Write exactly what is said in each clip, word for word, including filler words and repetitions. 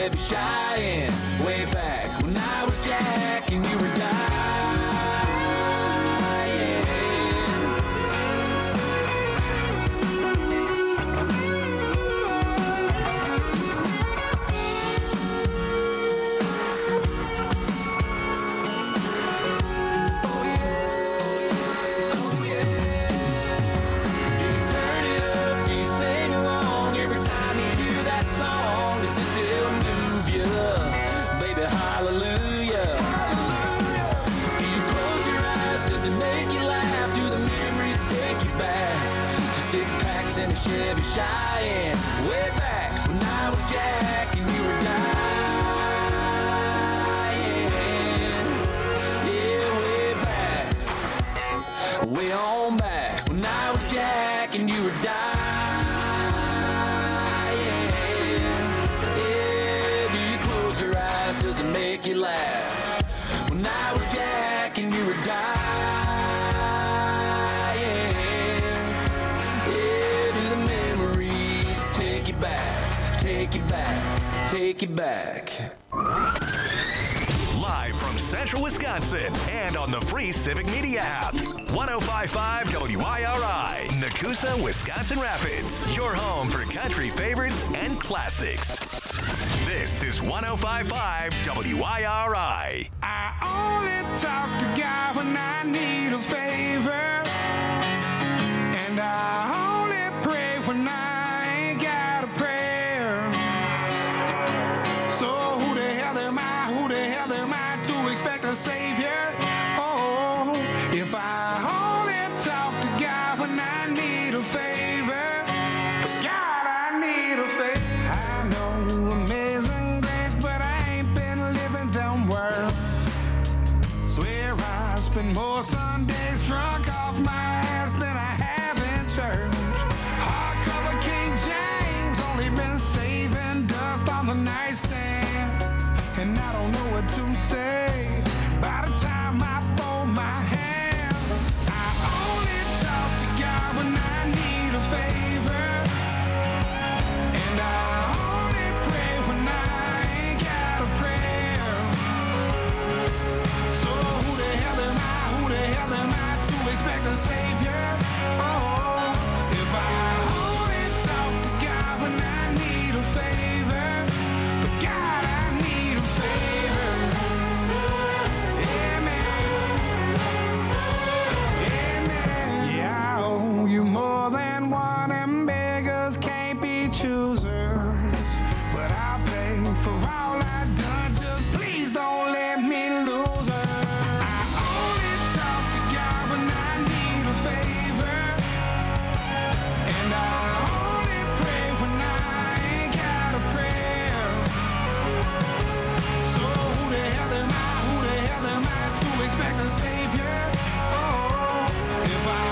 Chevy Cheyenne. Way back when I was Jack and you were Diane. In a Chevy Cheyenne, way back when I was Jack and you were Diane. Yeah, way back, way on back when I was Jack and you were Diane. Yeah, do you close your eyes? Does it make you laugh? When I was Jack and you were Diane. Take it back, take it back, take it back. Live from Central Wisconsin and on the free Civic Media app. one oh five point five W I R I, Nakusa, Wisconsin Rapids. Your home for country favorites and classics. This is one oh five point five W I R I. I only talk to God when I need a favor. And I only pray when I a savior. Oh, if I only talk to God when I need a favor. God, I need a favor. I know amazing grace, but I ain't been living them words. Swear I spend more Sundays drunk off my ass than I have in church. Hardcover King James, only been saving dust on the nightstand, and I don't know what to say. By the time I fold my hands, I only talk to God when I need a favor. And I only pray when I ain't got a prayer. So who the hell am I, who the hell am I to expect a savior? Oh, if I only talk to God when I need a favor. But God, I need a favor. You more than one, and beggars can't be choosers. But I'll pay for all I've done. Just please don't let me lose her. I only talk to God when I need a favor. And I only pray when I ain't got a prayer. So who the hell am I, who the hell am I to expect a savior? Oh, if I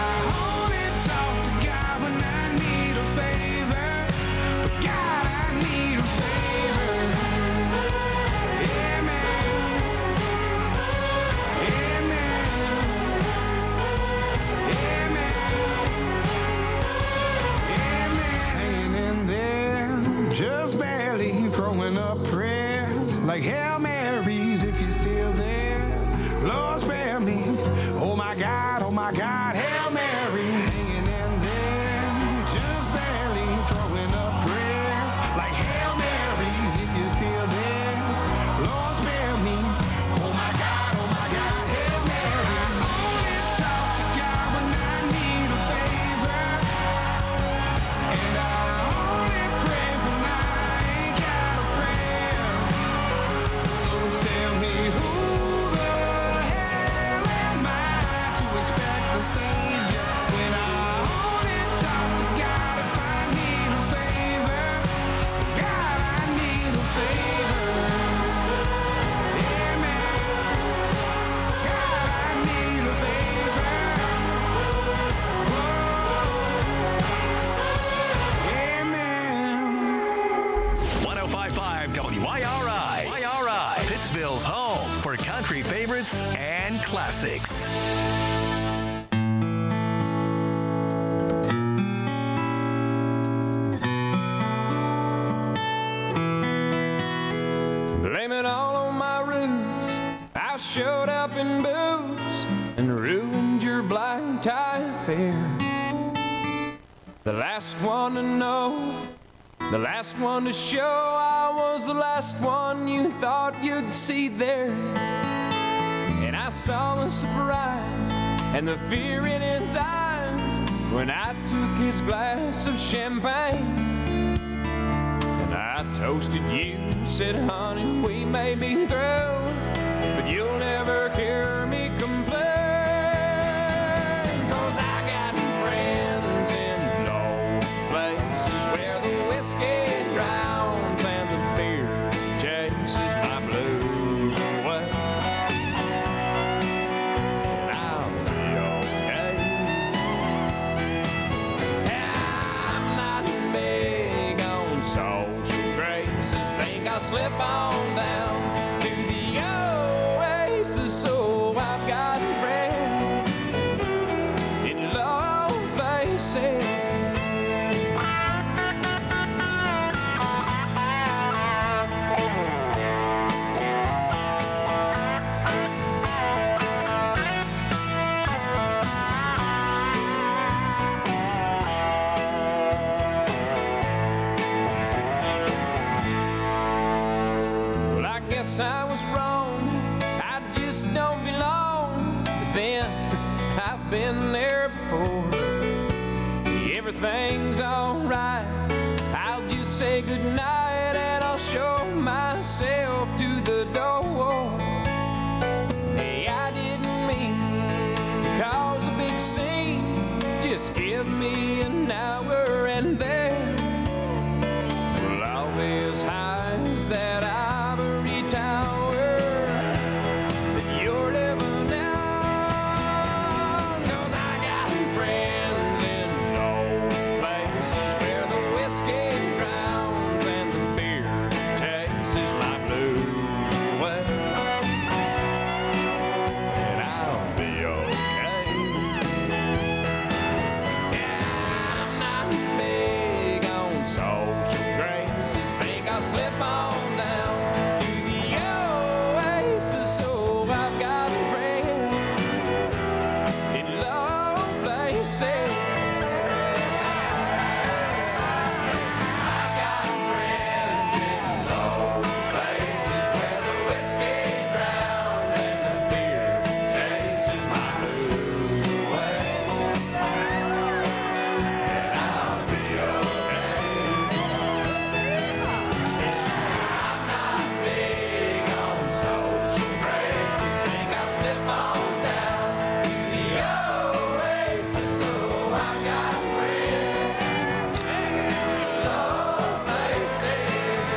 just barely throwing up prayers like Hail Marys if you're still there. Lord spare me. Oh my God, oh my God, Hail Mary. Hanging in there, just barely throwing up prayers like Hail Marys if you're still there. Lord spare me. Oh my God, oh my God, Hail Mary. I only talk to God when I need a favor. And I tell me who the hell am I to expect the savior when I only talk to God if I need a favor. God, I need a favor. Amen. God, I need a favor. Whoa. Amen. one oh five point five W I R I. Pittsville's home for country favorites and classics. The last one to know, the last one to show. I was the last one you thought you'd see there. And I saw the surprise and the fear in his eyes when I took his glass of champagne. And I toasted you, said, honey, we may be through, but you'll never hear me complain. 'Cause I got friends in low places where the whiskey drowns and the beer chases my blues away. And I'll be okay. I'm not big on social graces. Think I'll slip on down to the oasis, so I've got friends in low places. Well, I guess I was wrong. I just don't belong. But then I've been there before. Everything's alright. I'll just say goodnight and I'll show myself to the door. Hey, I didn't mean to cause a big scene. Just give me an hour and then we'll always high as that ivory tower that you're living on. 'Cause I got friends in low places where the whiskey drowns and the beer chases my blues away. And I'll be okay. Yeah, I'm not big on social graces. Think I'll slip on down to the oasis, so I've got friends in low places. I've got friends in low places where the whiskey drowns and the beer chases my blues away. And I'll be okay. I'm not big on social graces. Think I'll slip on down to the oasis, so I've got friends in low places.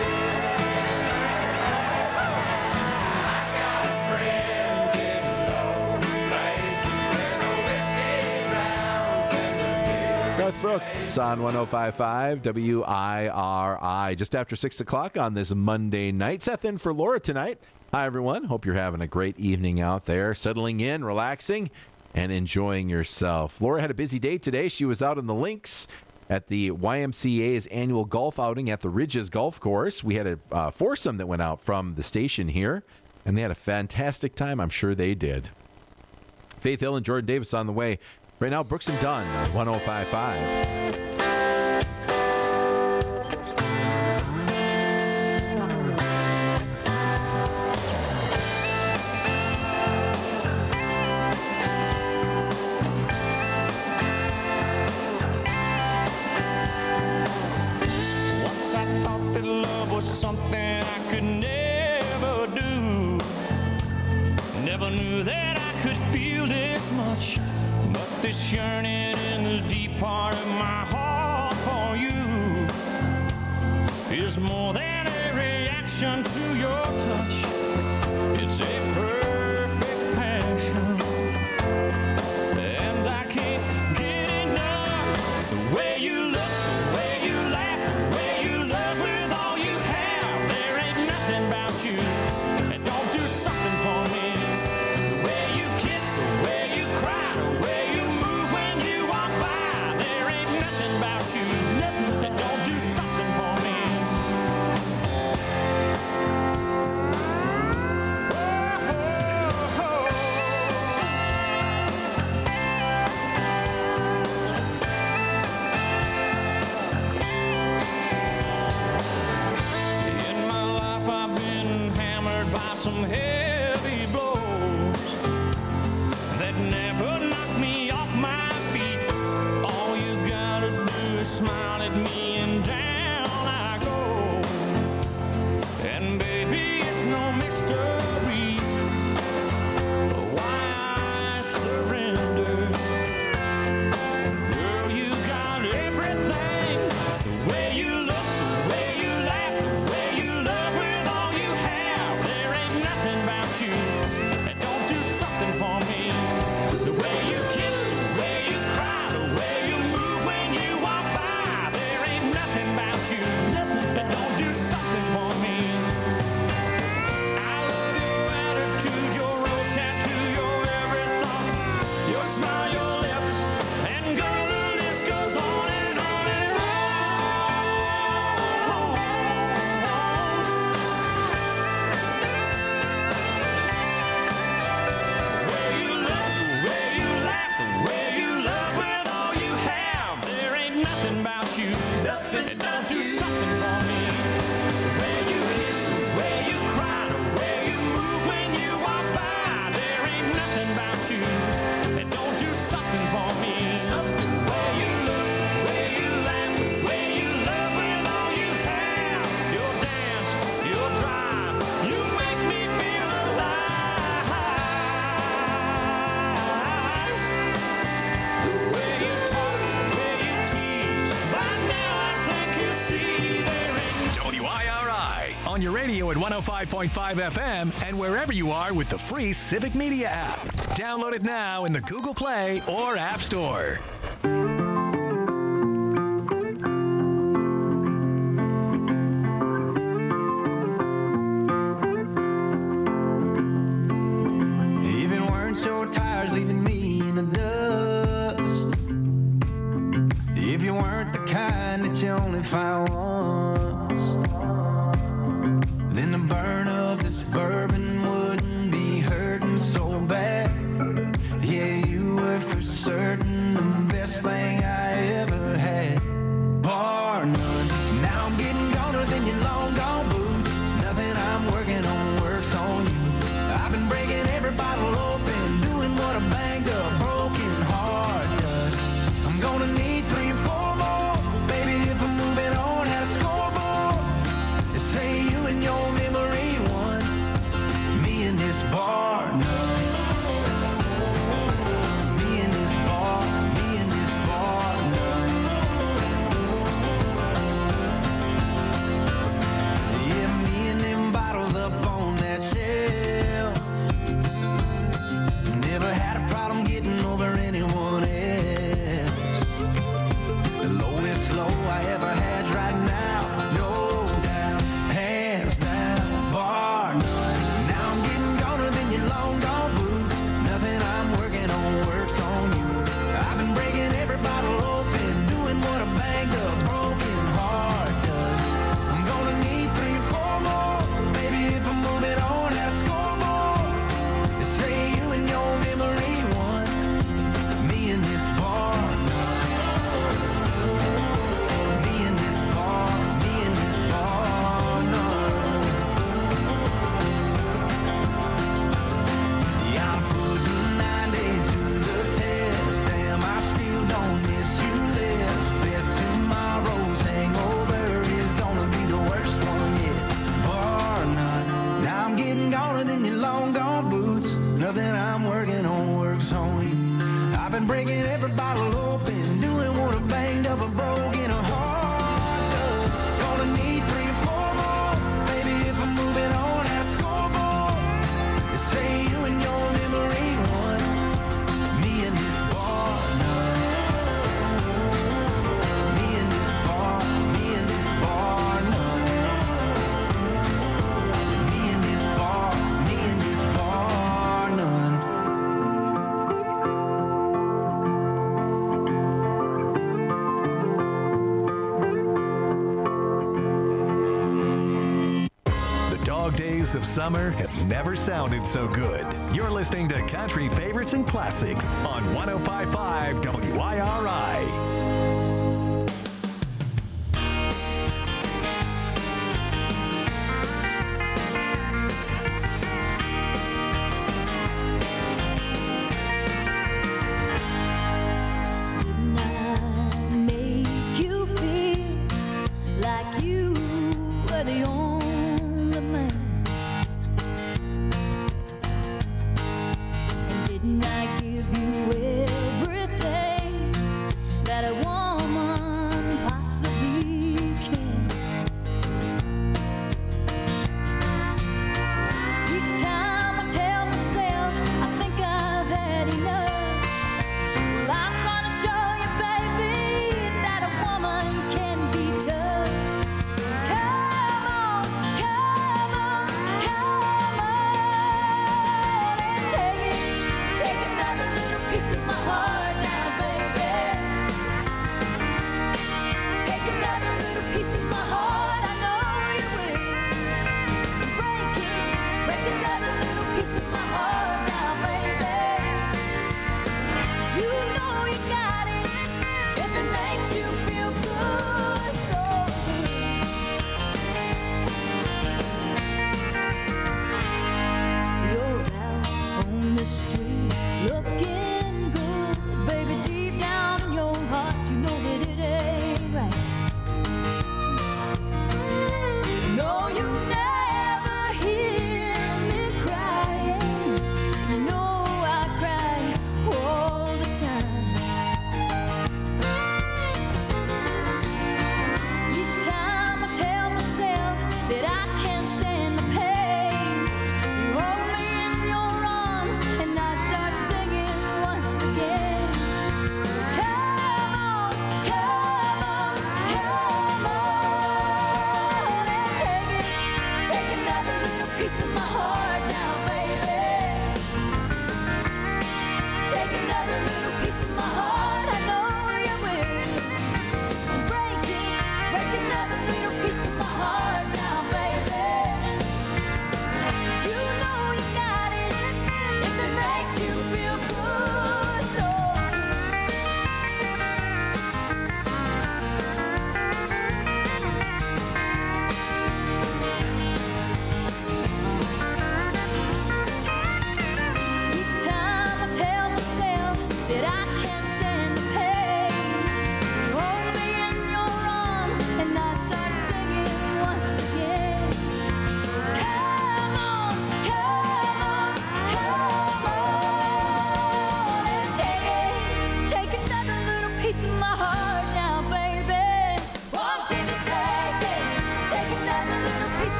I've got friends in low places where the whiskey drowns and the beer. Garth Brooks on one oh five point five W I R I. Just after six o'clock on this Monday night. Seth in for Laura tonight. Hi, everyone. Hope you're having a great evening out there, settling in, relaxing, and enjoying yourself. Laura had a busy day today. She was out on the links at the Y M C A's annual golf outing at the Ridges Golf Course. We had a uh, foursome that went out from the station here, and they had a fantastic time. I'm sure they did. Faith Hill and Jordan Davis on the way. Right now, Brooks and Dunn on one oh five point five. Once I thought that love was something I could never do. Never knew that I could feel this much. But this yearning in the deep part of my heart for you is more than a reaction to your touch. It's a perfect passion, and I can't get enough. The way you look, the way you laugh, the way you love with all you have. There ain't nothing about you that don't do something for me. The way you kiss, the way you cry, the way you move when you walk by. There ain't nothing about you that don't do something for me. smile at me and down I go. And baby, it's no mystery why I surrender. Girl, you got everything. The way you look, the way you laugh, the way you love with all you have. There ain't nothing about you that don't do something for me. The way you kiss, the way you cry, the way you move when you walk by. There ain't nothing about you that don't do something for me. I love your attitude, your rose tattoo, your every thought, your smile, your lips, and girl, the list goes on and on and on. The way you look, the way you laugh, the way you love with all you have. There ain't nothing about you that don't do something for me. The way you kiss, the way you cry, the way you move when you walk by. There ain't nothing about you that don't do something for me. The way you look, the way you laugh, the way you love with all you have. Your dance, your drive, you make me feel alive. The way you talk, the way you tease, by now I think you see there ain't W I R I on your radio at one oh five point five F M and wherever you are with the free Civic Media app. Download it now in the Google Play or App Store. Even weren't your tires leaving me in the dust. If you weren't the kind that you only find once, then the burn of this bourbon wouldn't be hurting so bad. Yeah, you were for certain the best thing I ever had. Bar none. Now I'm getting goner than your long gone boots. Nothing I'm working on works on you. I've been breaking every bottle open, doing what a banged up, broken heart does. I'm gonna need three, four more, baby, if I'm moving on at a scoreboard. They say you and your memory won, me and this bar none. Me and this bar, me and this bar none. Yeah, me and them bottles up on that shelf. Never had a problem getting over anyone else. The lowest low I ever had's right now, no doubt, hands down, bar none. Now I'm getting goner than your long gone boots. Nothing I'm working on works on you. I've been breaking every bottle open, doing what a banged up, broken heart does. I'm gonna need three, four more, baby, if I'm moving on at a scoreboard. They say you and your memory won, me and this bar none. Me and this bar, me and this bar none. Yeah, I'm putting ninety to the test. Damn, I still don't miss you less. Bet tomorrow's hangover is gonna be the worst one yet. Bar none. Now I'm getting goner than your long gone boots. Nothing I'm working on works on you. I've been breaking every bottle open, doing what a banged up, a broken heart does. Gonna need three, four more, baby, if I'm moving on at a scoreboard. They say you and your memory won, me and this bar none. Me and this bar, me and this bar none. Me and this bar, me and this bar none. The dog days of summer have never sounded so good. You're listening to Country Favorites and Classics on one oh five point five W I R I. Didn't I make you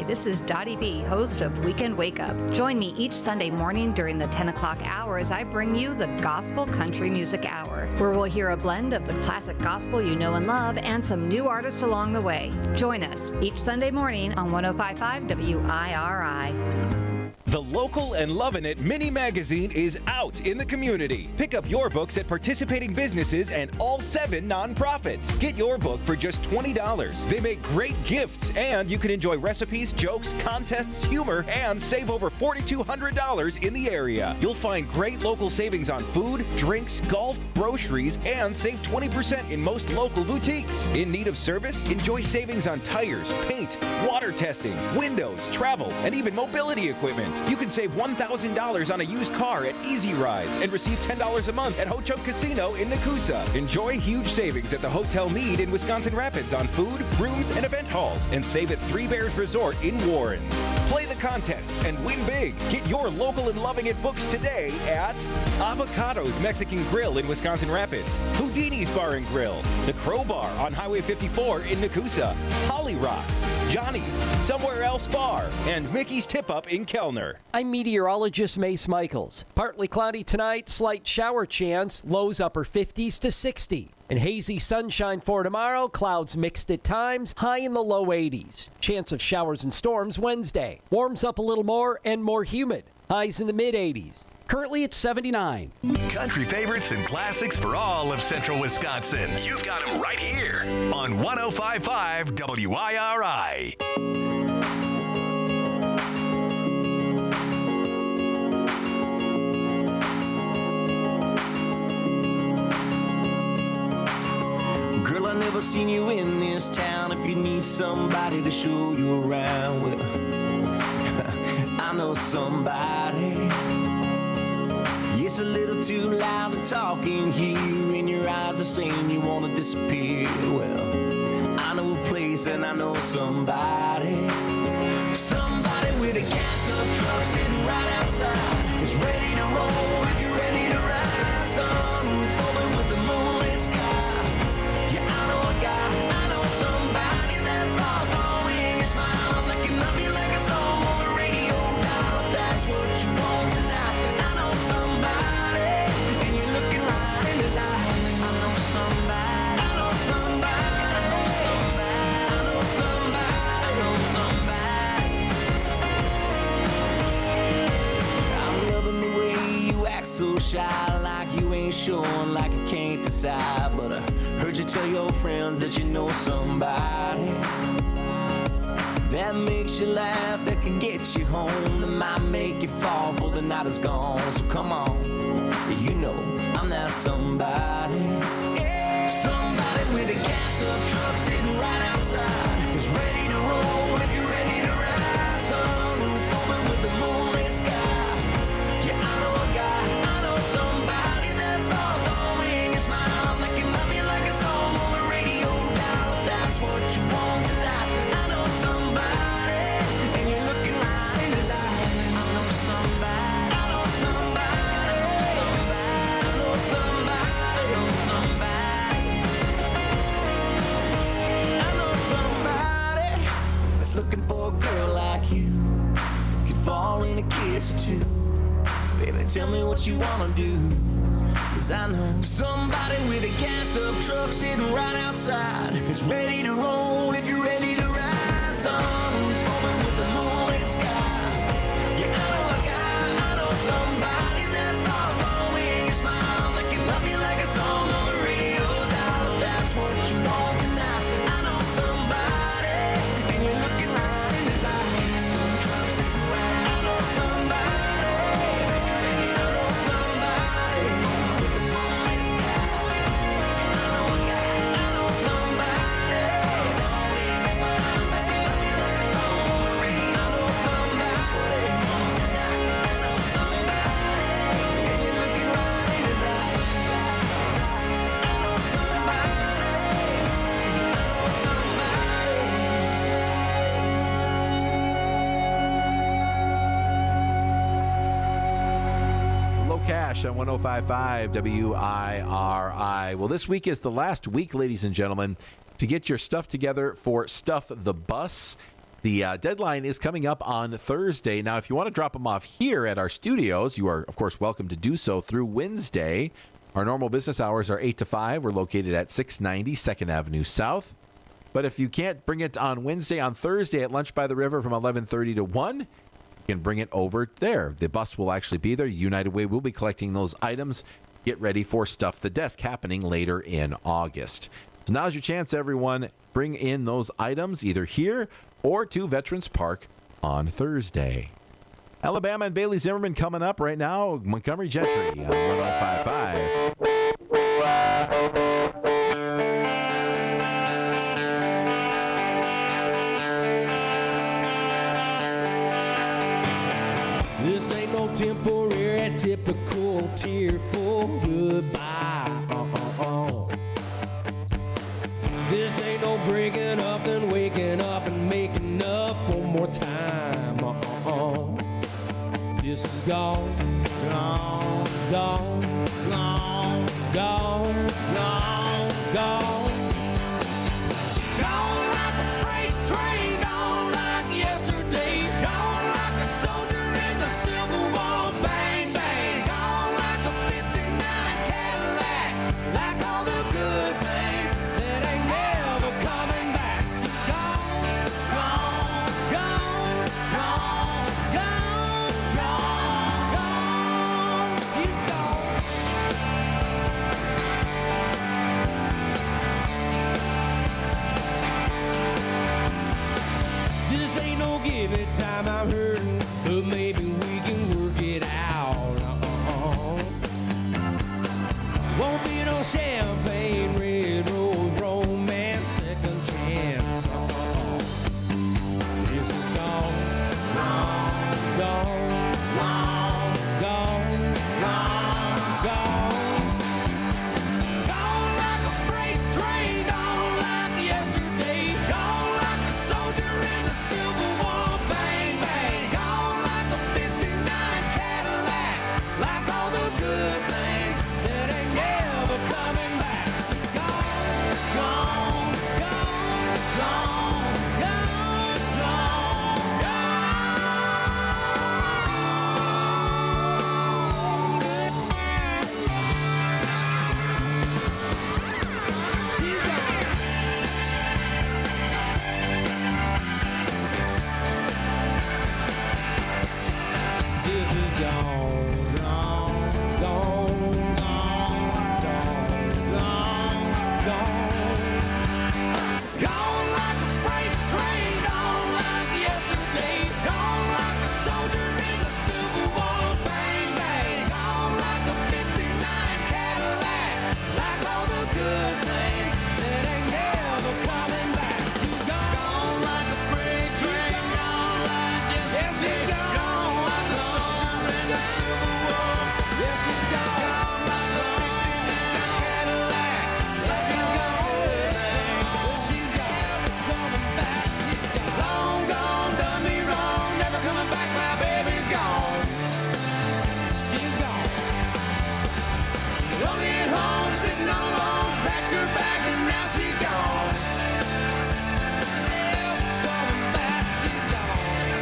this is Dottie B, host of Weekend Wake Up. Join me each Sunday morning during the ten o'clock hour as I bring you the Gospel Country Music Hour, where we'll hear a blend of the classic gospel you know and love and some new artists along the way. Join us each Sunday morning on one oh five point five W I R I. The Local and Lovin' It mini magazine is out in the community. Pick up your books at participating businesses and all seven nonprofits. Get your book for just twenty dollars. They make great gifts, and you can enjoy recipes, jokes, contests, humor, and save over four thousand two hundred dollars in the area. You'll find great local savings on food, drinks, golf, groceries, and save twenty percent in most local boutiques. In need of service? Enjoy savings on tires, paint, water testing, windows, travel, and even mobility equipment. You can save one thousand dollars on a used car at Easy Rides and receive ten dollars a month at Ho-Chunk Casino in Nakusa. Enjoy huge savings at the Hotel Mead in Wisconsin Rapids on food, rooms, and event halls, and save at Three Bears Resort in Warren. Play the contests and win big. Get your Local and Loving It books today at Avocados Mexican Grill in Wisconsin Rapids, Houdini's Bar and Grill, The Crowbar on Highway fifty-four in Nakusa, Holly Rocks, Johnny's, Somewhere Else Bar, and Mickey's Tip Up in Kellner. I'm meteorologist Mace Michaels. Partly cloudy tonight, slight shower chance, lows upper fifties to sixty. And hazy sunshine for tomorrow, clouds mixed at times, high in the low eighties. Chance of showers and storms Wednesday. Warms up a little more and more humid. Highs in the mid eighties. Currently at seventy-nine. Country favorites and classics for all of central Wisconsin. You've got them right here on one oh five point five W I R I. Girl, I never seen you in this town. If you need somebody to show you around, well, I know somebody. It's a little too loud to talk in here, and your eyes are saying you want to disappear. Well, I know a place and I know somebody. Somebody with a gassed up truck sitting right outside is ready to roll if you're ready to ride. Sunroof open with the moonlit sky. Yeah, I know a guy, I know somebody that's lost all in your smile. That can love you like a song on the radio dial. If that's what you want tonight, I know somebody, and you're looking right in his eyes. I know somebody, I know somebody, I know somebody, I know somebody, I know somebody. I'm loving the way you act so shy, like you ain't showing, like you can't decide. But I heard you tell your friends that you know somebody that makes you laugh, that can get you home, that might make you fall before the night is gone. So come on, you know I'm that somebody. Yeah. Somebody with a gassed up truck sitting right outside is ready to roll if you're ready to ride. Sunroof open with the moonlit sky. Yeah, I know a guy, I know somebody that's lost all in your smile. That can love you like a song on the radio dial. If that's what you want tonight, I know somebody, and you're looking right in his eyes. I know somebody, I know somebody, I know somebody, I know somebody, I know somebody, I know somebody that's looking for a girl like you. Could fall in a kiss or two. Baby, tell me what you wanna do, 'cause I know somebody with a gassed up truck sitting right outside is ready to roll if you're ready to ride. Sunroof open with the moonlit sky. Yeah, I know a guy, I know somebody that's lost all in your smile. That can love you like a song on the radio dial. If that's what you want tonight, I know somebody, and you're looking right in his eyes. Truck sitting right out, I know somebody. I know somebody with the moonlit sky. I know a guy, I know somebody. All in his smile, that can love you like a song on the radio. I know somebody. I know somebody, and you're looking right in his eyes. I know somebody. I know somebody. Low Cash on one oh five point five W I R I. Well, this week is the last week, ladies and gentlemen, to get your stuff together for Stuff the Bus. The uh, deadline is coming up on Thursday. Now, if you want to drop them off here at our studios, you are, of course, welcome to do so through Wednesday. Our normal business hours are eight to five. We're located at six ninety second Avenue South. But if you can't bring it on Wednesday, on Thursday at Lunch by the River from eleven thirty to one, you can bring it over there. The bus will actually be there. United Way will be collecting those items. Get ready for Stuff the Desk happening later in August. So now's your chance, everyone. Bring in those items either here or to Veterans Park on Thursday. Alabama and Bailey Zimmerman coming up right now. Montgomery Gentry on one oh five point five. This ain't no temporary, typical, tearful goodbye. Uh-uh-uh. This ain't no breaking up and waking up and making up one more time. Uh-uh-uh. This is gone, gone, gone, gone, gone, gone, gone. Gone like a freight train, gone like yesterday, gone like a soldier in the Civil War. Bang, bang, gone like a fifty-nine Cadillac, like all the good things that ain't never coming back. Gone, gone, gone, gone, gone, gone, gone. She's gone. This ain't no give it time, I'm hurting, but maybe we can work it out. Uh-uh. Won't be no champagne, red rose, romance, second chance. Uh-uh. This is gone, gone, gone, gone, gone, gone, gone. Gone like a freight train, gone like yesterday, gone like a soldier in the Civil War. Bang, bang, gone like a fifty-nine Cadillac, like all the good things that ain't never coming back. Gone, gone, gone, gone, gone, gone, gone. She's gone. This is gone, gone, gone, gone, gone, gone, gone. Gone like a freight train, gone like yesterday, gone like a soldier in the Civil War. Bang, bang, gone like a fifty-nine Cadillac, like all the good things that ain't never coming back. Gone like a freight train, gone like yesterday, gone like a soldier in the Civil War. Yes, she's gone like a fifty-nine Cadillac, like all the good things. Well, she's never coming back. Long gone, done me wrong, never coming back. My baby's gone. She's gone. Don't get home, sitting all alone, packed her bags and now she's gone. Never coming back. She's gone.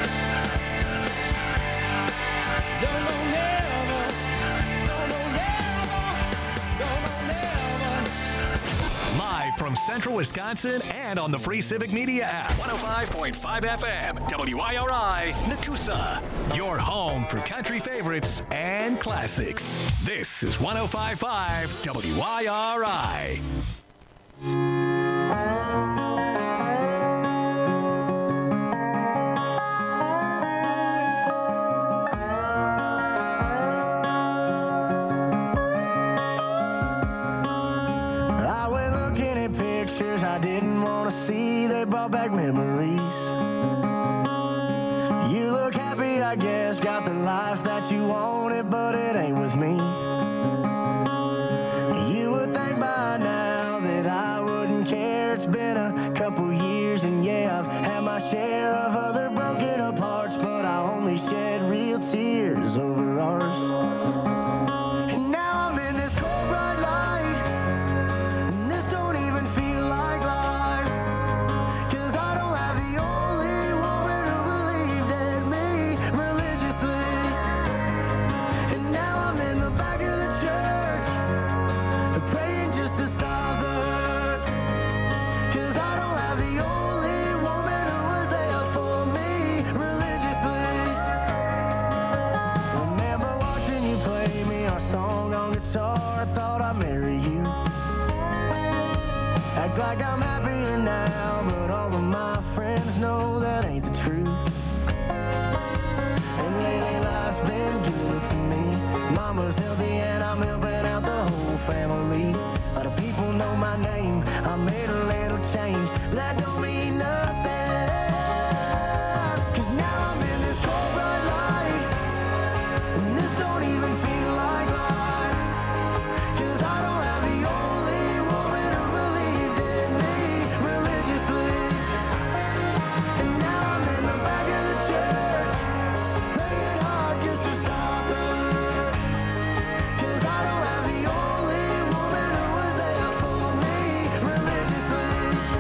Don't know never. Don't know never. Don't know never. Live from Central Wisconsin and on the free Civic Media app. one oh five point five F M, W I R I, Nakusa. Your home for country favorites and classics. This is one oh five point five W I R I. I went looking at pictures I didn't want to see. They brought back memories. You look happy, I guess. Got the life that you wanted, but it ain't with me. You would think by now that I wouldn't care. It's been a couple years, and yeah, I've had my share of other broken aparts, but I only shed real tears over ours. And now I'm in this cold bright light, and this don't even feel like life, 'cause I don't have the only one know that ain't the truth. And lately life's been good to me. Mama's healthy and I'm helping out the whole family. A lot of people know my name. I made a little change, but that don't mean nothing. Cause now I'm in this cold bright light, and this don't even feel like life. Cause I don't have the only woman who believed in me religiously. And now I'm in the back of the church, praying hard just to stop the hurt. Cause I don't have the only woman who was there for me religiously.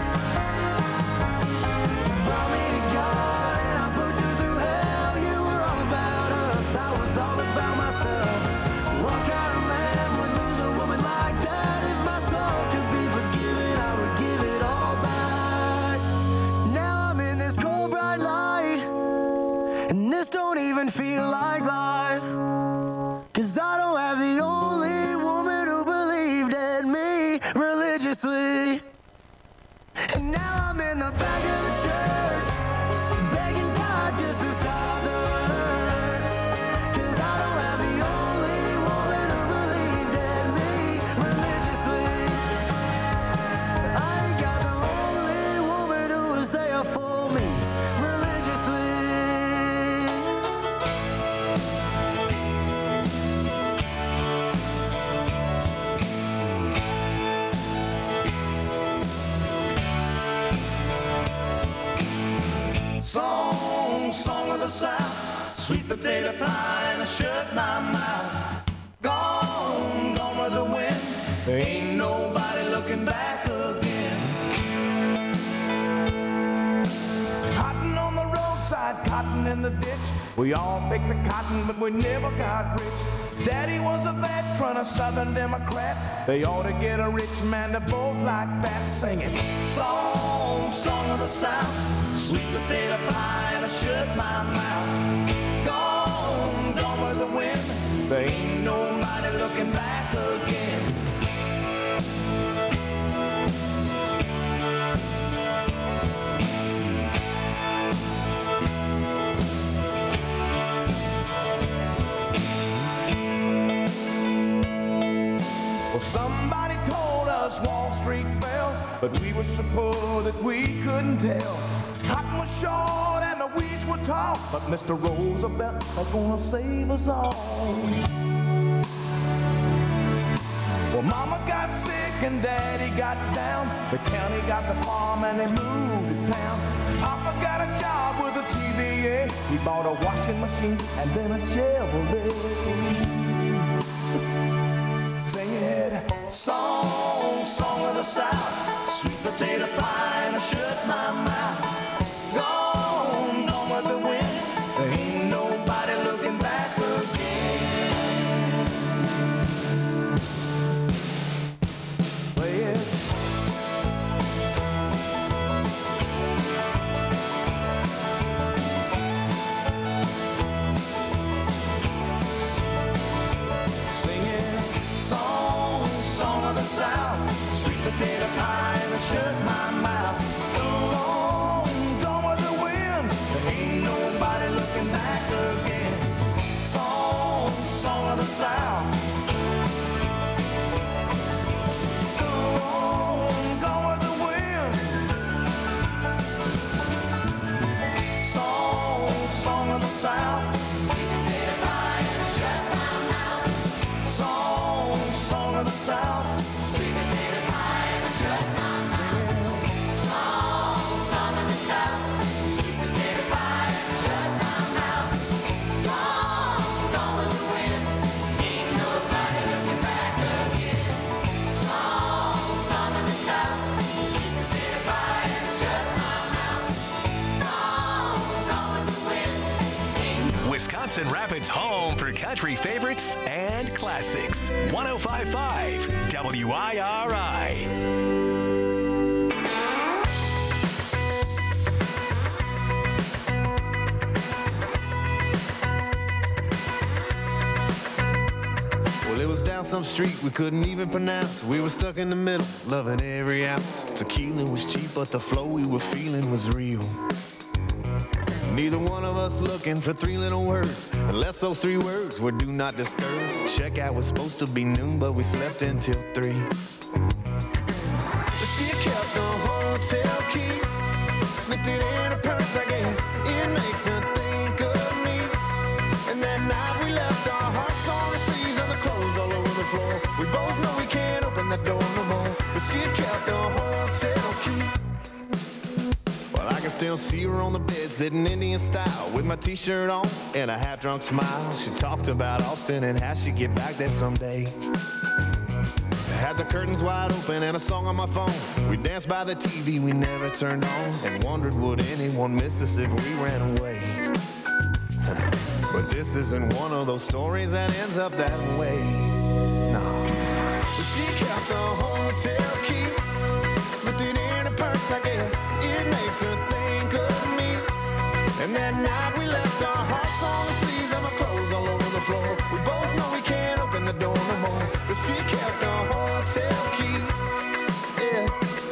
Brought me to God and I put you through hell. You were all about us, I was all about myself. What kind of man would lose a woman like that? If my soul could be forgiven, I would give it all back. Now I'm in this cold bright light, and this don't even feel like life. Cause I don't have the only woman who believed in me religiously. And now I'm in the back of the church, begging God just to stop the hurt. Cause I don't have the only woman who believed in me religiously. I ain't got the only woman who was there for me religiously. Song, song of the South, sweet potato pie, and I shut my mouth. Gone, gone with the wind. There ain't nobody looking back again. Cotton on the roadside, cotton in the ditch. We all picked the cotton, but we never got rich. Daddy was a veteran, a Southern Democrat. They ought to get a rich man to vote like that, singing. Song, song of the South, sweet potato pie, and I shut my mouth. Gone, gone with the wind. There ain't nobody looking back again. Well, somebody told us Wall Street fell, but we were so poor that we couldn't tell. Cotton was short and the weeds were tall, but Mister Roosevelt are gonna save us all. Well, Mama got sick and Daddy got down. The county got the farm and they moved to town. Papa got a job with a T V A. He bought a washing machine and then a Chevrolet. Sing it. Song, song of the South, sweet potato pie, and I shut my mouth. Gone, gone with the wind. There ain't nobody looking back again. Play it. Song, song of the South, sweet potato pie, and I shut my mouth. Gone, gone with the wind. There ain't nobody looking back again. Song, song of the South. Gone, gone with the wind. Song, song of the South. Sweet potato pie, and I shut my mouth. Song, song of the South, sweet potato pie, and I shut my mouth. Song, song of the South, sweet potato pie, and I shut my mouth. Gone, gone with the wind, ain't nobody looking back again. Song, song of the South, sweet potato pie, and I shut my mouth. Gone, gone with the wind, ain't Wisconsin Rapids' home for country favorites and classics. one oh five point five W I R I. Well, it was down some street we couldn't even pronounce. We were stuck in the middle, loving every ounce. Tequila was cheap, but the flow we were feeling was real. Neither one of us looking for three little words, unless those three words were do not disturb. Checkout was supposed to be noon, but we slept until three. She kept the hotel key, slipped it in her purse, I guess. It makes her think of me. And that night we left our hearts on the sleeves and the clothes all over the floor. We both know we can't open that door no more, but she kept the hotel key. Well, I can still see her on the bed, sitting Indian style, with my t-shirt on and a half-drunk smile. She talked about Austin and how she'd get back there someday. Had the curtains wide open and a song on my phone. We danced by the T V we never turned on, and wondered would anyone miss us if we ran away. But this isn't one of those stories that ends up that way. No. But she kept the hotel key, slipped it in her purse, I guess. It makes her think of me. And that night we left our hearts on the sleeves and my clothes all over the floor. We both know we can't open the door no more, but she kept the hotel key. Yeah.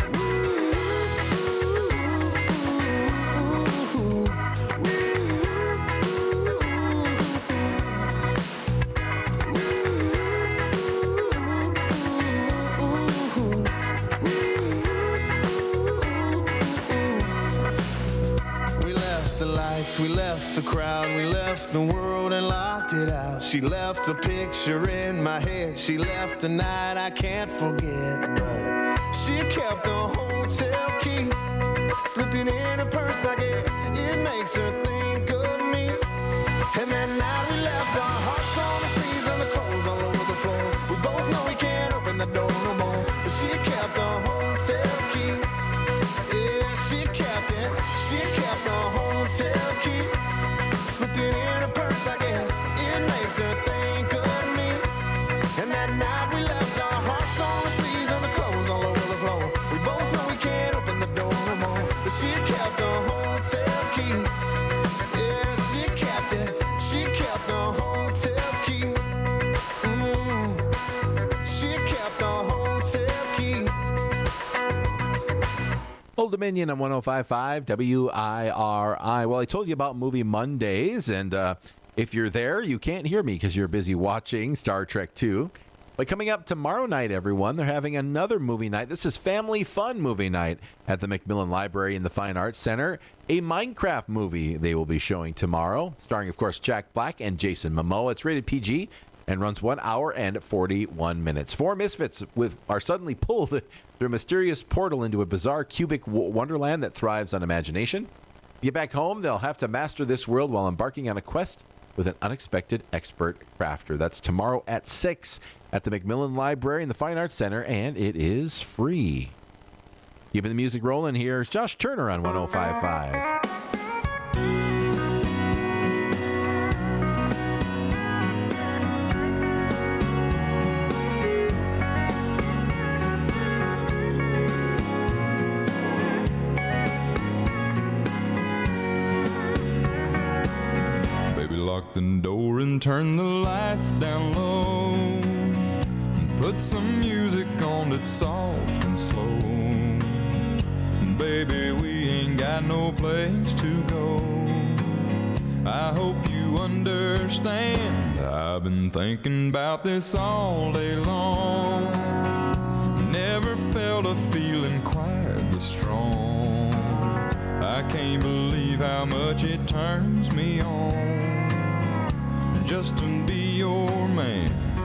We left the crowd, we left the world and locked it out. She left a picture in my head, she left a night I can't forget. But she kept the hotel key, slipped it in her purse, I guess. It makes her think of me. And that night we left our hearts on the sleeves and the clothes all over the floor. We both know we can't open the door no more, but she kept the hotel key. Yeah, she kept it, she kept the hotel key, slipped it in her purse, I guess. It makes her think of me. And that night we left our hearts on the sleeves and the clothes all over the floor. We both know we can't open the door no more, but she kept the hotel key. Yeah, she kept it, she kept the hotel key. Mm, she kept the hotel key. Old Dominion on one oh five point five W I R I. Well, I told you about Movie Mondays, and uh, if you're there, you can't hear me because you're busy watching Star Trek two. But coming up tomorrow night, everyone, they're having another movie night. This is Family Fun Movie Night at the Macmillan Library in the Fine Arts Center. A Minecraft movie they will be showing tomorrow, starring, of course, Jack Black and Jason Momoa. It's rated P G and runs one hour and forty-one minutes. Four misfits with are suddenly pulled through a mysterious portal into a bizarre cubic w- wonderland that thrives on imagination. To get back home, they'll have to master this world while embarking on a quest with an unexpected expert crafter. That's tomorrow at six at the Macmillan Library in the Fine Arts Center, and it is free. Keeping the music rolling, here's Josh Turner on one oh five point five. Lock the door and turn the lights down low, and put some music on that's soft and slow. Baby, we ain't got no place to go. I hope you understand, I've been thinking about this all day long. Never felt a feeling quite this strong. I can't believe how much it turns me on just to be your man.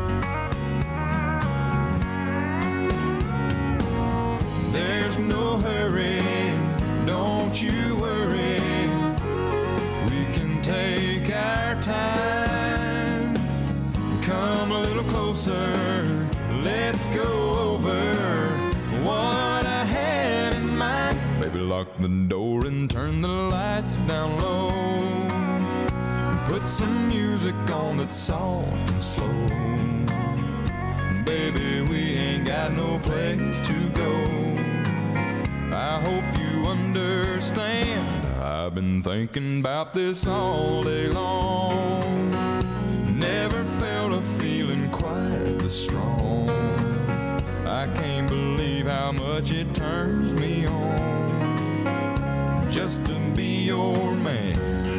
There's no hurry, don't you worry. We can take our time. Come a little closer, let's go over what I had in mind. Baby, lock the door and turn the lights down low. Put some music on that's soft and slow. Baby, we ain't got no place to go. I hope you understand, I've been thinking about this all day long. Never felt a feeling quite this strong. I can't believe how much it turns me on just to be your man.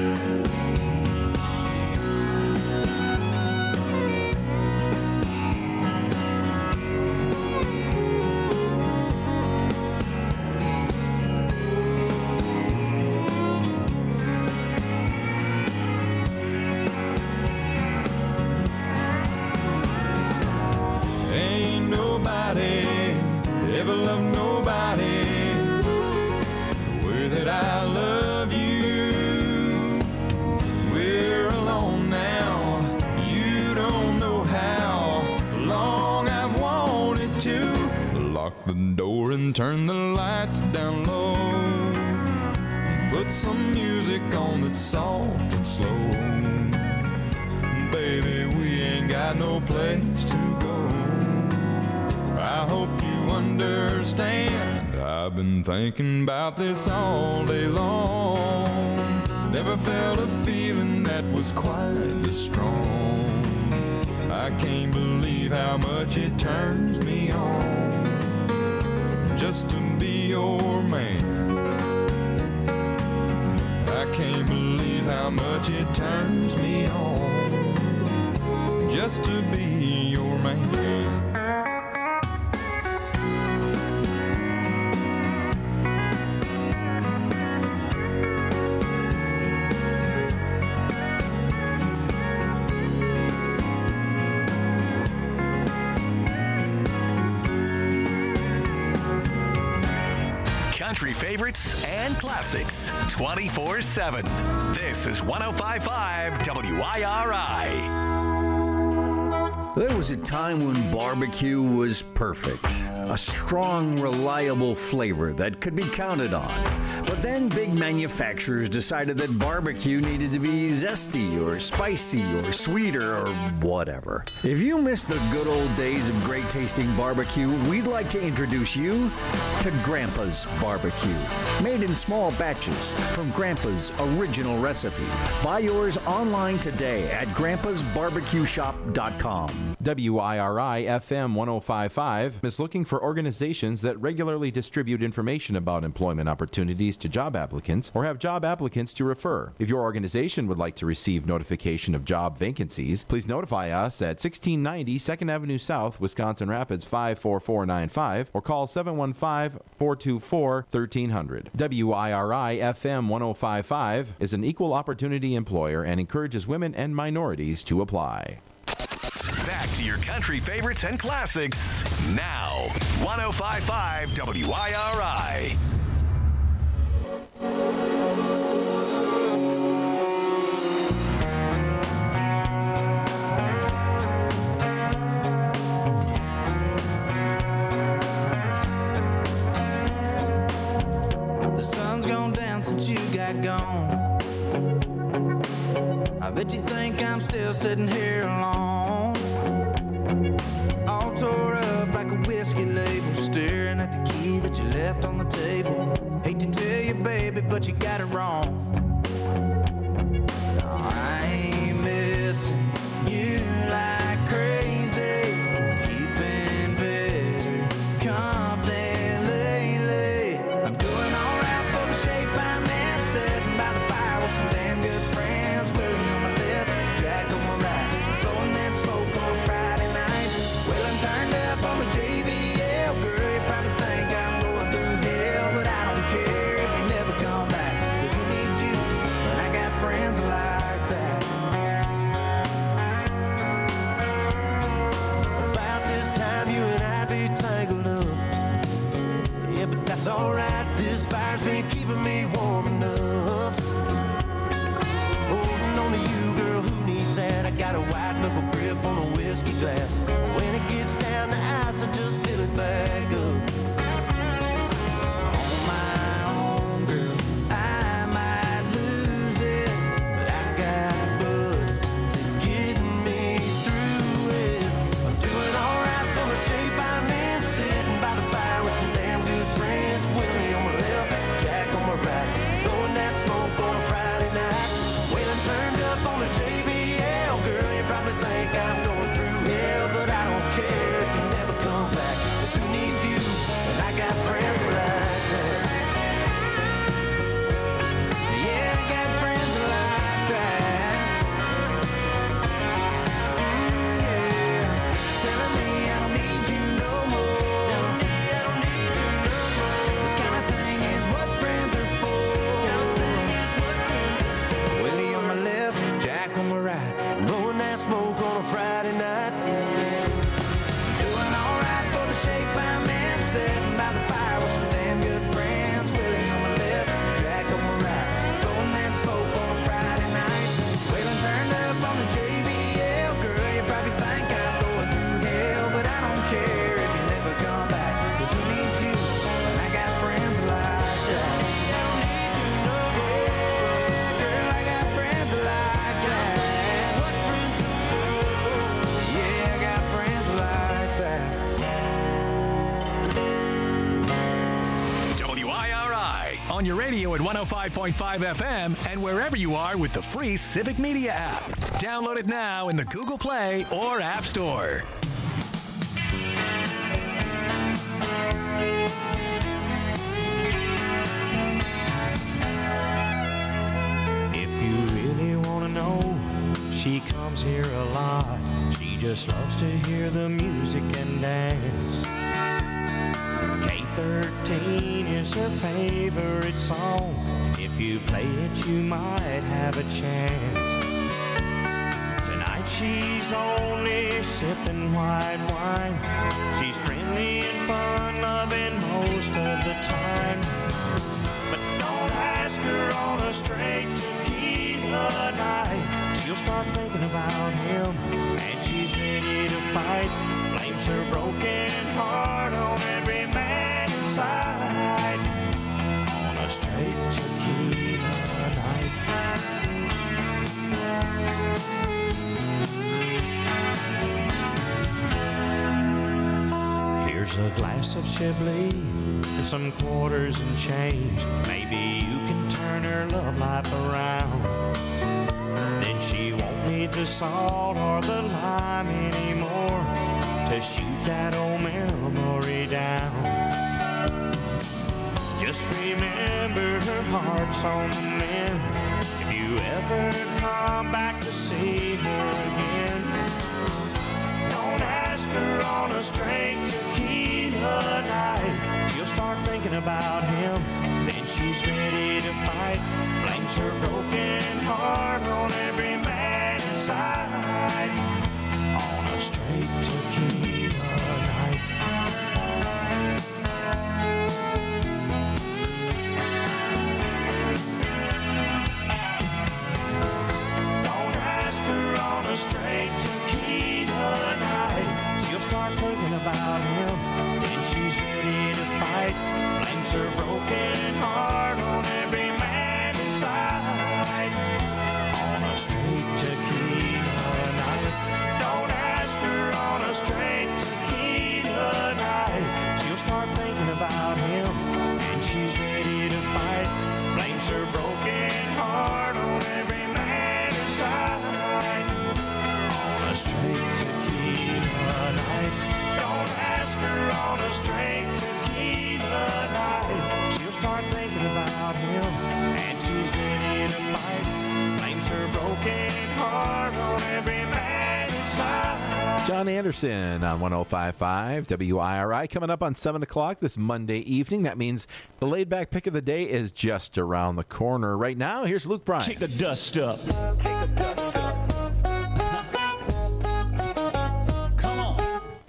turn the lights down low, put some music on that's soft and slow. Baby, we ain't got no place to go. I hope you understand. I've been thinking about this all day long. Never felt a feeling that was quite this strong. I can't believe how much it turns me on just to be your man. I can't believe how much it turns me on just to be your man. Country favorites and classics twenty-four seven. This is one oh five point five W I R I. There was a time when barbecue was perfect. A strong, reliable flavor that could be counted on. But then big manufacturers decided that barbecue needed to be zesty or spicy or sweeter or whatever. If you miss the good old days of great tasting barbecue, we'd like to introduce you to Grandpa's Barbecue. Made in small batches from Grandpa's original recipe. Buy yours online today at grandpas barbecue shop dot com. W I R I F M one oh five point five is looking for organizations that regularly distribute information about employment opportunities to job applicants or have job applicants to refer. If your organization would like to receive notification of job vacancies, please notify us at sixteen ninety second Avenue South, Wisconsin Rapids five four four nine five or call seven one five, four two four, one three zero zero. W I R I F M one oh five point five is an equal opportunity employer and encourages women and minorities to apply. Back to your country favorites and classics now. one oh five point five W I R I. The sun's gone down since you got gone. I bet you think I'm still sitting here alone, all tore up like a whiskey label, staring at the key that you left on the table. Hate to tell you, baby, but you got it wrong. No, I ain't missing you like crazy, keeping better company lately. I'm doing alright for the shape I'm in, sitting by the fire with some damn good friends. Willie on my left, Jack on my right, blowing that smoke on a Friday night. Well, I'm turned up on the J B L, girl, you probably think I'm going through hell, but I don't care if you never come back, 'cause who needs you when I got friends like that? About this time you and I'd be tangled up, yeah, but that's alright, this fire's been keeping me warm enough. Holding on to you, girl, who needs that? I got a white knuckle grip on a whiskey glass. When it gets down to ice, I just fill it back up. On my own, girl, I might lose it, but I got buds to get me through it. I'm doing alright for the shape I'm in, sitting by the fire with some damn good friends. Willie on my left, Jack on my right, blowing that smoke on a Friday night. Well, I'm turned up on the J B L, girl, you probably at one oh five point five F M and wherever you are with the free Civic Media app. Download it now in the Google Play or App Store. If you really want to know, she comes here a lot. She just loves to hear the music and dance. K thirteen is her favorite song. If you play it, you might have a chance. Tonight she's only sipping white wine. She's friendly and fun-loving most of the time. But don't ask her on a straight tequila night. She'll start thinking about him, and she's ready to fight. Blames her broken heart on every man inside. On a straight tequila night. Here's a glass of Chablis and some quarters and change. Maybe you can turn her love life around. Then she won't need the salt or the lime anymore to shoot that old memory down. Just remember her heart's on the mend. If you ever come back to see her again, don't ask her on a straight tequila night. She'll start thinking about him, then she's ready to fight. Blames her broken heart on every man inside. On a straight tequila night. Don't ask her on a straight tequila night. She'll start thinking about him, then she's ready to fight. Blames her broken heart on every man inside. On a straight tequila night. Don't ask her on a straight tequila night. She'll start thinking about him, and she's ready to fight. Blames her broken heart on every man inside. On a straight tequila night. Don't ask her on a straight tequila night. She'll start thinking about him, and she's ready to fight. Blames her broken heart on every man inside. John Anderson on one oh five point five W I R I coming up on seven o'clock this Monday evening. That means the laid back pick of the day is just around the corner. Right now, here's Luke Bryan. Kick the dust up. Come on.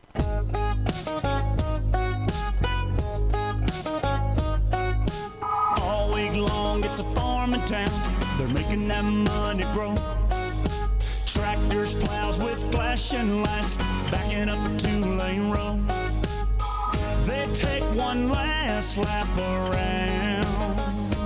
All week long, it's a farming town. They're making that money grow. Tractors, plows with flashing lights, backing up a two-lane road. They take one last lap around.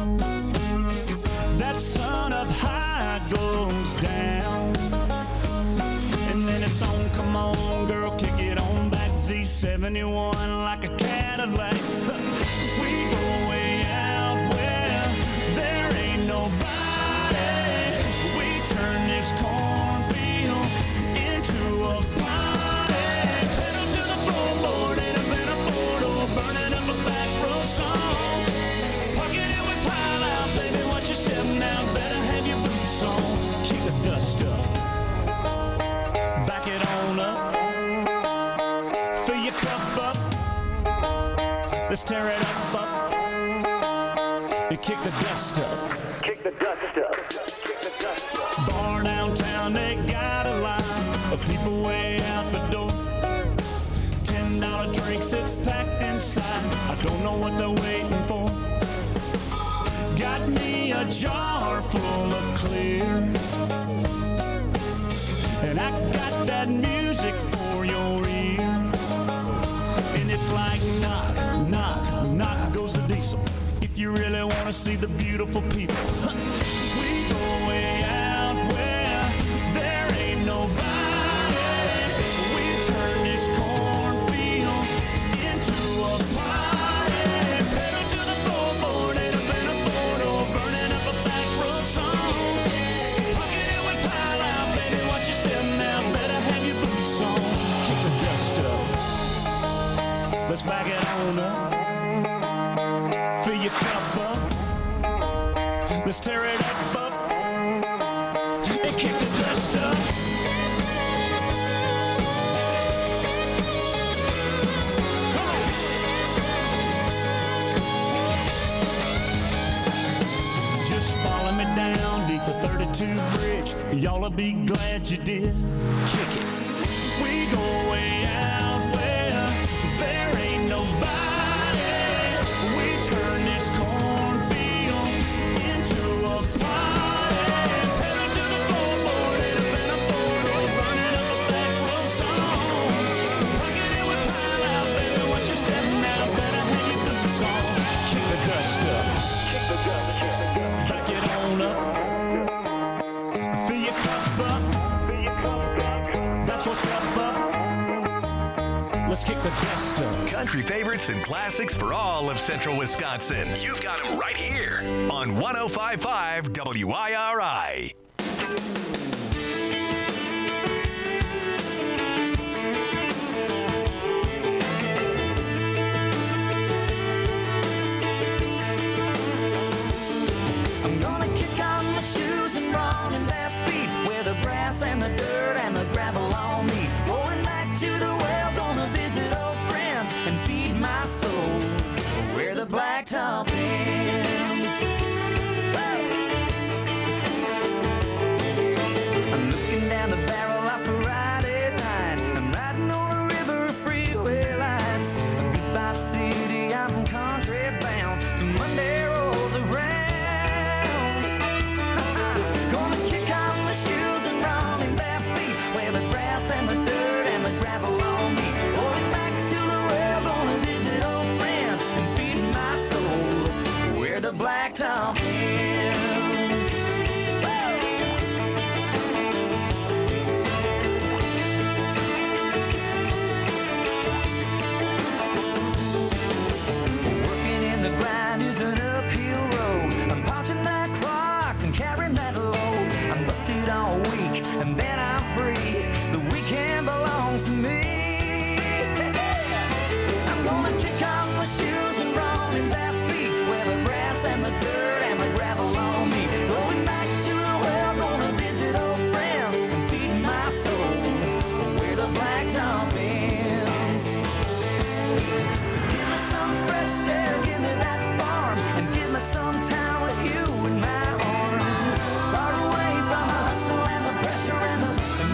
That sun up high goes down. And then it's on, come on, girl, kick it on back. Z seventy-one like a Cadillac. We go way out where there ain't nobody. We turn this cornfield into a party. Pedal to the floorboard in a bed of four-door, burning up a back road song. Park it and we pile out, baby, watch your step now. Better have your boots on. Keep the dust up. Back it on up. Fill your cup up. Let's tear it up, up. And kick the dust up. Kick the dust up. Kick the dust up. Bar downtown, they got a line of people way out the door. Ten dollar drinks, it's packed inside. I don't know what they're waiting for. Got me a jar full of clear, and I got that music for your ear. And it's like knock, knock, knock goes the diesel. If you really want to see the beautiful people, we go way out where there ain't nobody. We turn this cornfield into a party. Pedal to the floorboard in a bed of four-door, Let's tear it up, up and kick the dust up. Just follow me down neath the thirty-two bridge. Y'all'll be glad you did. Kick it. We go way out where there ain't nobody. We turn this cornfield into a party. Pedal to the floorboard, hit up in a four-door, running up a back road song. Rockin' it with pile out, baby, watch you stepping out, better have your boots on. Kick the dust up, kick the dust up, back it on up. Fill your cup up, that's what's up, up. Let's kick the dust up. Country favorites and classics for all of Central Wisconsin. You've got them right here on one oh five point five W I R I. I'm gonna kick off my shoes and run in bare feet where the grass and the dirt and the gravel on me. Going back to the well, gonna visit old friends and feed my soul where the blacktop ends. I'm looking down the barrel of a Friday night. I'm riding on a river of freeway lights. Goodbye city, I'm country bound till Monday rolls around. Gonna kick off my shoes and run in bare feet where the grass and the dirt and the gravel on me. Going back to the well, gonna visit old friends and feed my soul where the blacktop ends. Working in the grind is an uphill road. I'm punching that clock and carrying that load. I'm busted all week and then I'm free. The weekend belongs to me. I'm gonna kick off my shoes and run in bare feet where the grass and the dirt and the gravel on me. Going back to the well, gonna visit old friends and feed my soul where the blacktop ends. So give me some fresh air, give me that farm, and give me some time with you in my arms. Far away from the hustle and the pressure and the, the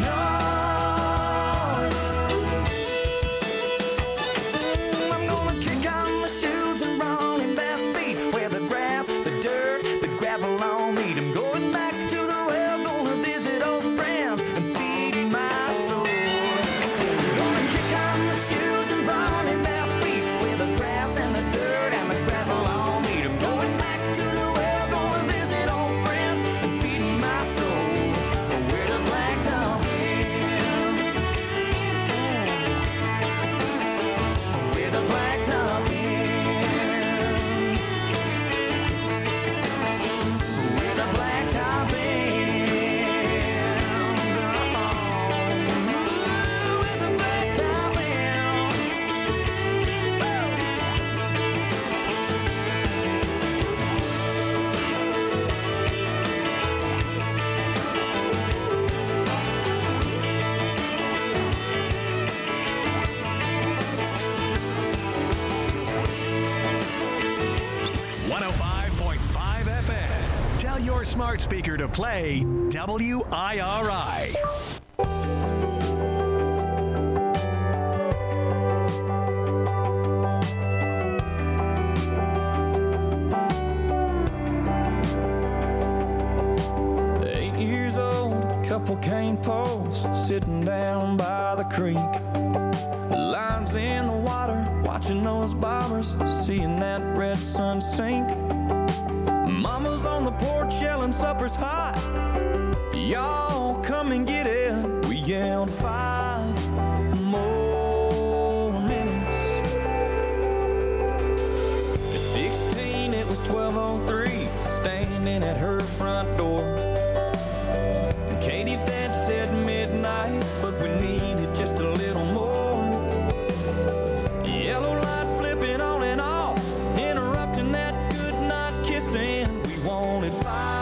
noise. I'm gonna kick on my shoes and run in bare feet where the grass, the dirt, the gravel on me. I'm going back to the well, gonna visit old friends and feed my soul. Gonna kick on my shoes and run in bare feet where the grass and the dirt and the gravel on me. I'm going back to the well, gonna visit old friends and feed my soul where the blacktop ends. Where the blacktop ends. Where the blacktop ends. Oh, where the blacktop ends. one oh five point five F M. Tell your smart speaker to play W I R I. Eight years old, couple cane posts sitting down by the creek. Lines in the water, watching those bobbers, seeing that red sun sink. Mama's on the porch yelling supper's hot. Y'all come and get it. We yelled five more minutes. At sixteen, it was twelve oh three, standing at her front door. And Katie's dad said midnight, but we needed just a little more. Yellow light flipping on and off, interrupting that good night kissing. We wanted five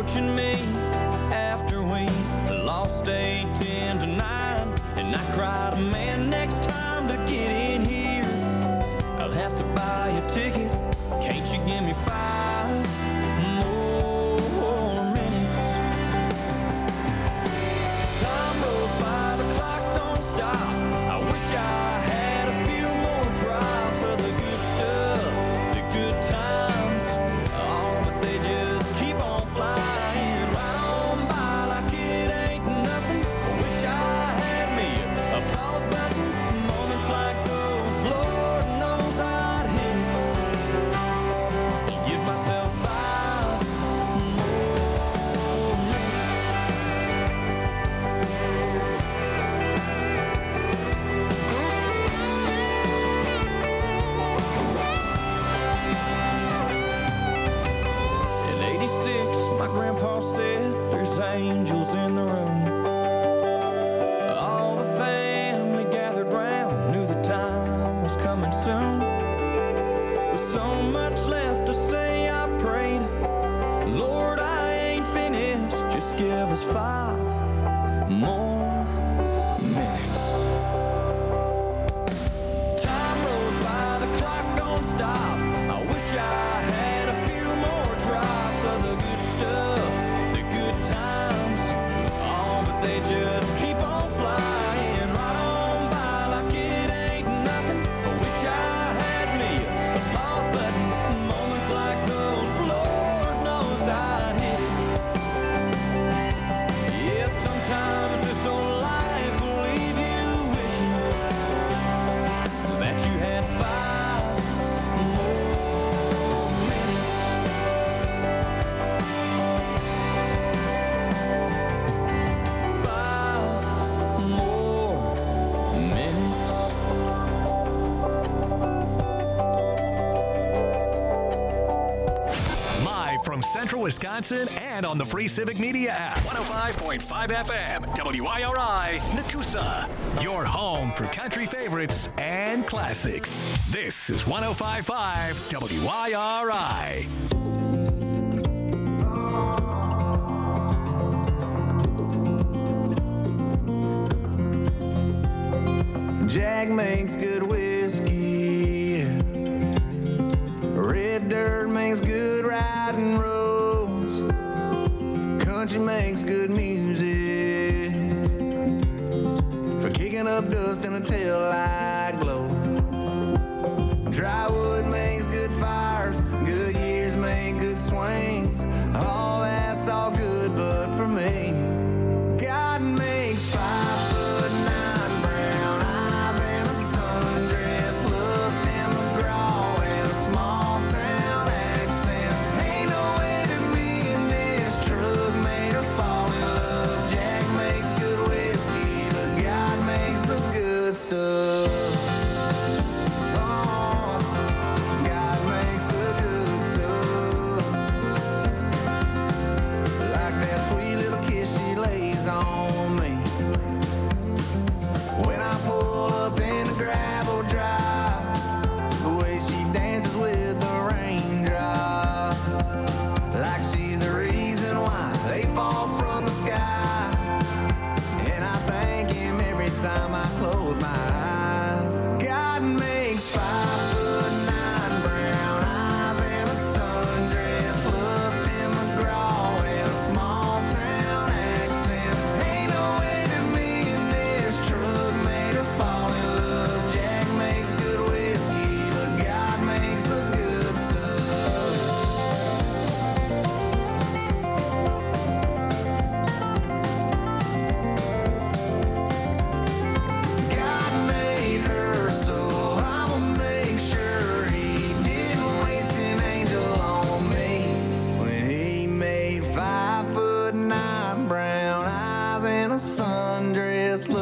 coaching me after we lost eighteen to nine. And I cried, man, next time to get in here, I'll have to buy a ticket. Can't you give me five more minutes? Time rolls by, the clock don't stop. I wish I had a few more drops of the good stuff, the good times. Oh, but they just keep on flying right on by like it ain't nothing. I wish I had me a pause button. Moments like those, Lord knows I'd hit it and give myself five more minutes. In eighty-six, my grandpa said there's angels in the room. All the family gathered round, knew the time was coming soon. With so much left to say, I prayed, Lord, I ain't finished, just give us five more minutes. Time rolls by, the clock don't stop. I wish I had a few more drops of the good stuff, the good times. Oh, but they just keep on flying right on by like it ain't nothing. I wish I had me a pause button. Moments like those, Lord knows I'd hit it. Yeah, sometimes this old life will leave you wishing that you had five more minutes. Five more minutes. Live from Central Wisconsin and on the free Civic Media app. one oh five point five F M, W I R I, Nakusa. Your home for country favorites and classics. This is one oh five point five W I R I. Jack makes good whiskey. Red dirt makes good riding roads. Country makes good music for kicking up dust in a tail light glow. Dry wood makes good fires. Good years make good swings. All that's all good, but for me, God makes five foot nine brown eyes and a sundress, lust Tim McGraw and a small town accent. Ain't no way that me and this truck made her fall in love. Jack makes good whiskey, but God makes the good stuff. Oh, God makes the good stuff. Like that sweet little kiss she lays on me when I pull up in the gravel drive. The way she dances with the raindrops, like she's the reason why they fall from the sky. And I thank him every time I close my eyes. God makes five foot nine brown eyes and a sundress, lust Tim McGraw and a small town accent. Ain't no way that me and this truck made her fall in love. Jack makes good whiskey, but God makes the good stuff. God made her, so I'ma make sure he didn't waste an angel on me when he made five foot nine brown eyes and a sundress.